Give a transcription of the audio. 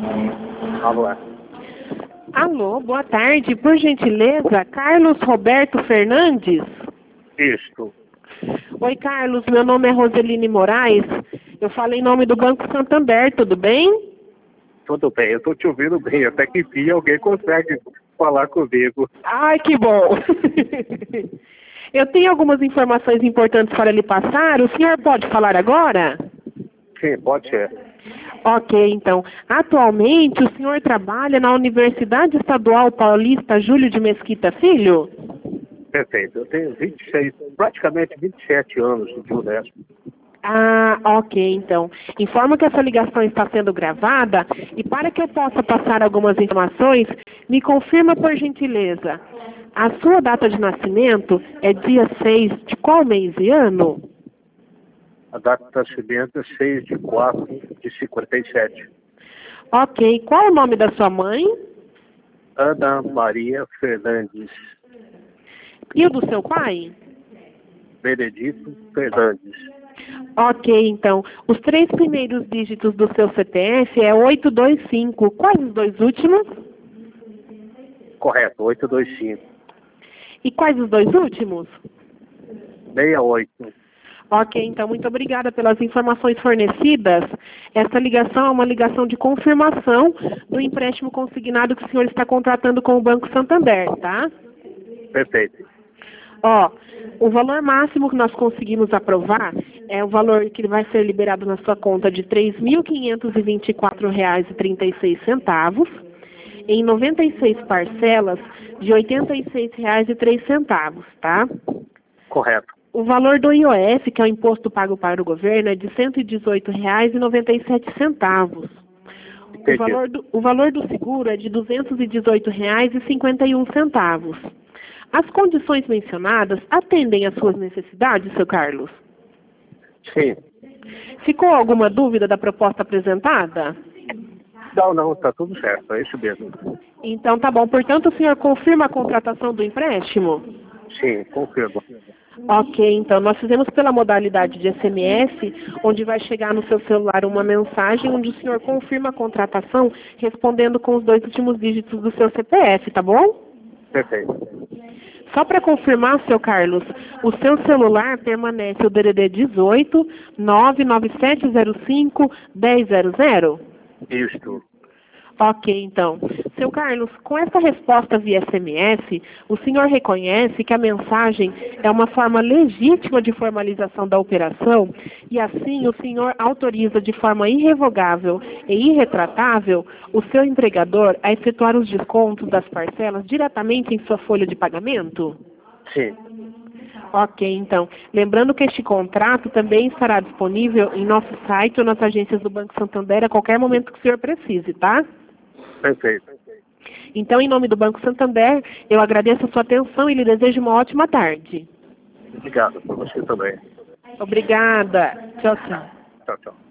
Alô? Alô, boa tarde. Por gentileza, Carlos Roberto Fernandes? Isto. Oi, Carlos. Meu nome é Roseline Moraes. Eu falo em nome do Banco Santander, tudo bem? Tudo bem, eu estou te ouvindo bem. Até que enfim alguém consegue falar comigo. Ai, que bom. Eu tenho algumas informações importantes para lhe passar. O senhor pode falar agora? Sim, pode ser. Ok, então. Atualmente, o senhor trabalha na Universidade Estadual Paulista Júlio de Mesquita Filho? Perfeito. Eu tenho 26, praticamente 27 anos de Unesp. Ah, ok, então. Informo que essa ligação está sendo gravada e para que eu possa passar algumas informações, me confirma por gentileza. A sua data de nascimento é dia 6 de qual mês e ano? A data de nascimento é 6 de 4 de 57. Ok, qual o nome da sua mãe? Ana Maria Fernandes. E o do seu pai? Benedito Fernandes. Ok, então. Os 3 primeiros dígitos do seu CPF é 825. Quais os 2 últimos? Correto, 825. E quais os 2 últimos? 68. Ok, então, muito obrigada pelas informações fornecidas. Essa ligação é uma ligação de confirmação do empréstimo consignado que o senhor está contratando com o Banco Santander, tá? Perfeito. Ó, o valor máximo que nós conseguimos aprovar é o valor que vai ser liberado na sua conta de R$ 3.524,36 em 96 parcelas de R$ 86,03, tá? Correto. O valor do IOF, que é o imposto pago para o governo, é de R$ 118,97. O valor do seguro é de R$ 218,51. As condições mencionadas atendem às suas necessidades, seu Carlos? Sim. Ficou alguma dúvida da proposta apresentada? Não, está tudo certo, é isso mesmo. Então tá bom. Portanto, o senhor confirma a contratação do empréstimo? Sim, confirmo. Ok, então nós fizemos pela modalidade de SMS, onde vai chegar no seu celular uma mensagem onde o senhor confirma a contratação respondendo com os 2 últimos dígitos do seu CPF, tá bom? Perfeito. Só para confirmar, seu Carlos, o seu celular permanece o DDD 18 99705 1000? Isto. Ok, então. Seu Carlos, com essa resposta via SMS, o senhor reconhece que a mensagem é uma forma legítima de formalização da operação e, assim, o senhor autoriza de forma irrevogável e irretratável o seu empregador a efetuar os descontos das parcelas diretamente em sua folha de pagamento? Sim. Ok, então. Lembrando que este contrato também estará disponível em nosso site ou nas agências do Banco Santander a qualquer momento que o senhor precise, tá? Perfeito. Então, em nome do Banco Santander, eu agradeço a sua atenção e lhe desejo uma ótima tarde. Obrigado, por você também. Obrigada. Tchau, tchau. Tchau, tchau.